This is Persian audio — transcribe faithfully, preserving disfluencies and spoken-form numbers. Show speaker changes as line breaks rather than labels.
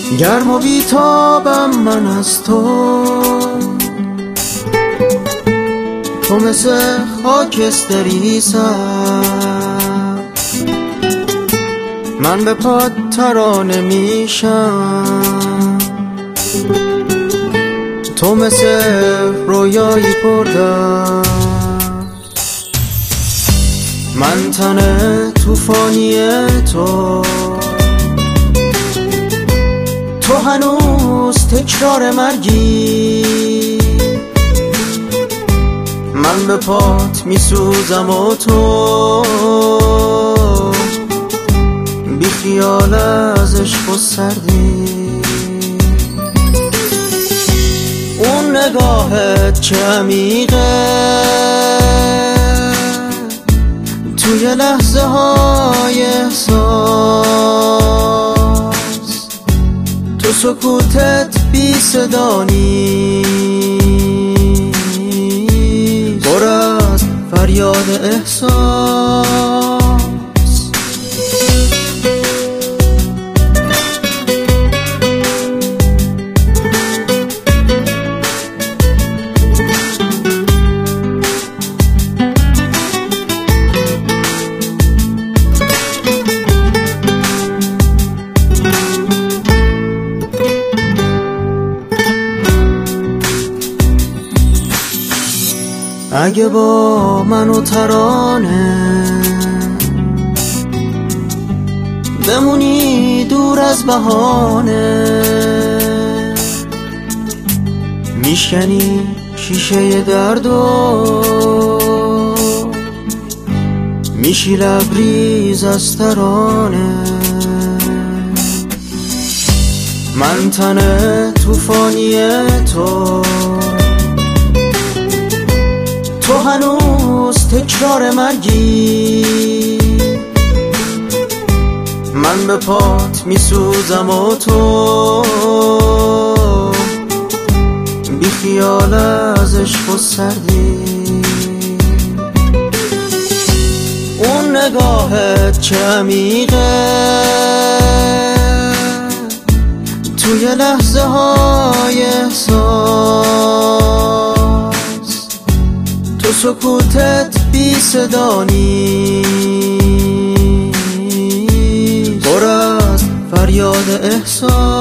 گرم و بیتابم من از تو، تو مثل خاکستری سر، من به پات ترانه میشم، تو مثل رویایی پردر، من تن توفانی تو، تو هنوز تکرار مرگی، من به پات میسوزم و تو بی خیال از عشق و سردی. اون نگاهت چه عمیقه توی لحظه های احساس، تو سکوتت بی صدا نیست، پر از فریاد احساس. اگه با من و ترانه بمونی دور از بهانه، میشکنی شیشه درد و میشی لبریز از ترانه، من تن توفانی تو، تو هنوز تکرار مرگی، من به پات میسوزم و تو بی خیال از عشق و سردی. اون نگاهت چه عمیقه توی لحظه های احساس، تو سکوتت بی صدا نیست، پر از فریاد احساس.